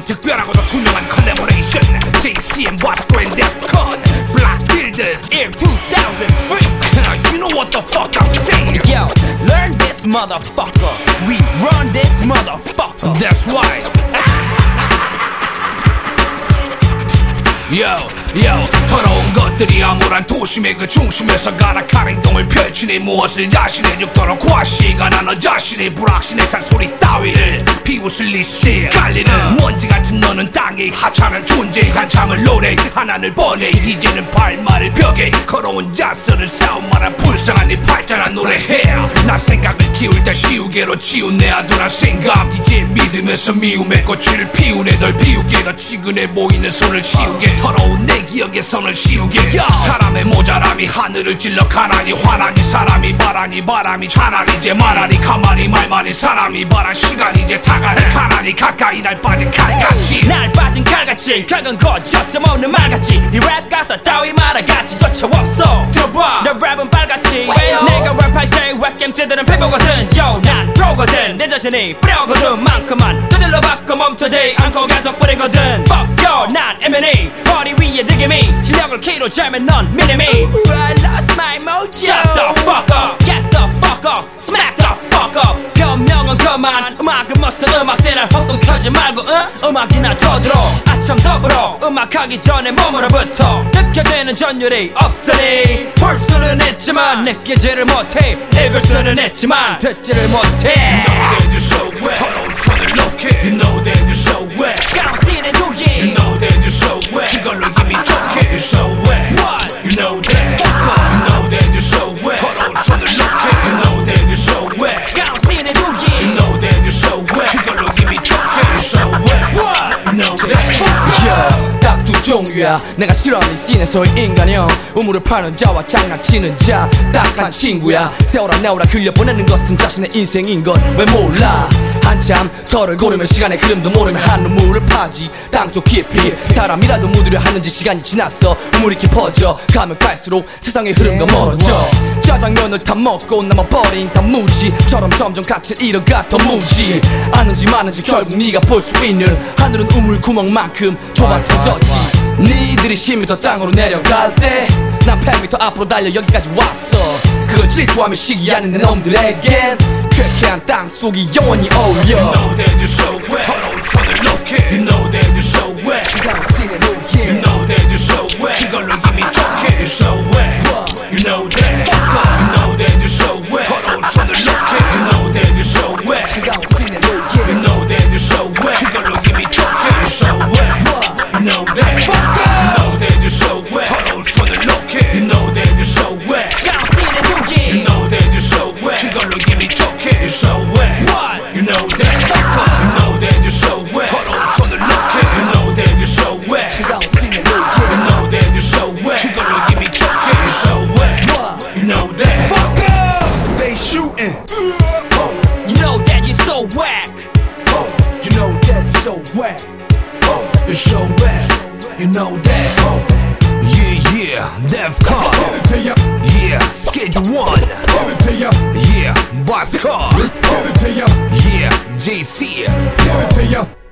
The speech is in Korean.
특별하고도 투명한 컬래보레이션 JCM Wasco and Defcon Black Builders Year 2003 You know what the fuck I'm saying. Yo, learn this motherfucker. We run this motherfucker. That's right. Yo, 더러운 것들이 암울한 도심의 그 중심에서 가락한 행동을 펼치니 무엇을 자신해 죽도록 과시가 너 자신의 불확신의 잔소리 따위를 비웃을 리시 깔리는 먼지같은 너는 땅에 하찮은 존재 한참을 노래 하나를 뻔해 이제는 발말을 벽에 걸어온 자서를 싸움만한 불쌍한 네 발전한 노래해 나 생각을 키울 때 시우개로 지운 내 아둔한 생각 이제 믿으면서 미움의 꽃을 피우네 널 비우게 더 치근해 보이는 손을 씌우게 더러운 내 기억의 선을 씌우게 사람의 모자람이 하늘을 찔러 가난이 화나니 사람이 바라니 바람이 차라리 이제 말하니 가만히 말만이 사람이 바란 시간이 이제 다가네 가난이 가까이 날 빠진 칼같이 날 빠진 칼같이 각은 거저점 없는 말같이 네 랩 가사 따위 말아같이 조차 없어 들어봐 내 랩은 빨갛지 내가 랩할 때 웹캠스들은 페보거든 Yo 난 프로거든 내 자신이 뿌려거든 만큼만 두들러 바꿔 멈춰지 않고 계속 뿌리거든 Fuck yo 난 M&A 머리 위에 득임이 실력을 키로 재면 넌 미니미 I lost my mojo Shut the fuck up Get the fuck up Smack the fuck up 변명은 그만 음악은 무슨 음악제를 헛돈 켜지 말고 음악이나 더 들어 아참 더불어 음악하기 전에 몸으로부터 느껴지는 전율이 없으니 볼 수는 있지만 느끼지를 못해 읽을 수는 있지만 듣지를 못해 You know that you're so wet 더러운 손을 놓게 You know that you're so wet 깜찍이네 누이 You know that you're so wet 그걸로 이미 좋게 You're so wet What? You know that You know that you're so wet 더러운 손을 놓게 You know that you're so wet 깜찍이네 누이 You know that you're so wet 그걸로 이미 좋게 You're so wet What? You know that Yeah, 딱 두 종류야 내가 싫어하는 이 씬에서의 인간형 우물을 파는 자와 장난치는 자 딱한 친구야 세월아 내월아 흘려보내는 것은 자신의 인생인 건 왜 몰라 한참 털을 고르면 시간의 흐름도 모르면 한 눈물을 파지 땅속 깊이 사람이라도 묻으려 하는지 시간이 지났어 우물이 깊어져 가면 갈수록 세상의 흐름도 멀어져 짜장면을 다 먹고 남아버린 단무지처럼 점점 가치를 잃어가 더 무지 아는지 마는지 결국 네가 볼 수 있는 하늘은 우물 구멍만큼 좁아 터졌지 니들이 10m 땅으로 내려갈 때 난 100m 앞으로 달려 여기까지 왔어 그걸 질투하며 시기하는 내 놈들에겐 쾌쾌한 땅속이 영원히 어울려 You know that you're so wet 더러운 손을 놓게 You know that you're so wet You know that you're so wet 그걸로 이미 좋게 You're so wet You know that You know that you're so wet 더러운 손을 놓게 You know that you're so wet You know that you're so wet 그걸로 이미 좋게 You're so wet You know that You know that you're so wet 더러운 손을 놓게 You know that you're so wet 깜찍이네 누이 You know that you're so wet 그걸로 이미 좋게 You're so wet You know that You know that you're so wet 더러운 손을 놓게 You know that you're so wet You know that you're so wet 그걸로 이미 좋게 You're so wet You know that They shooting. You know that you're so whack You know that you're so wet You're so wet You know that Yeah, Defcon Give it to ya. Yeah, Schedule 1 Give it to ya. Yeah, Wasco Give it to ya. Yeah, JC Give it to ya.